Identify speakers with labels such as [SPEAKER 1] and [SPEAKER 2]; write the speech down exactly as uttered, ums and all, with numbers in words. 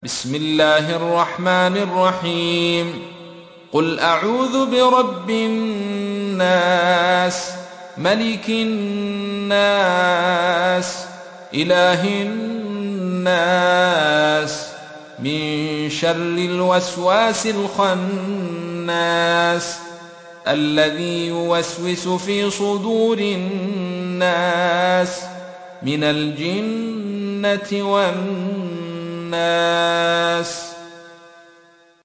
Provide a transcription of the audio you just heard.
[SPEAKER 1] بسم الله الرحمن الرحيم قل أعوذ برب الناس ملك الناس إله الناس من شر الوسواس الخناس الذي يوسوس في صدور الناس من الجنة والناس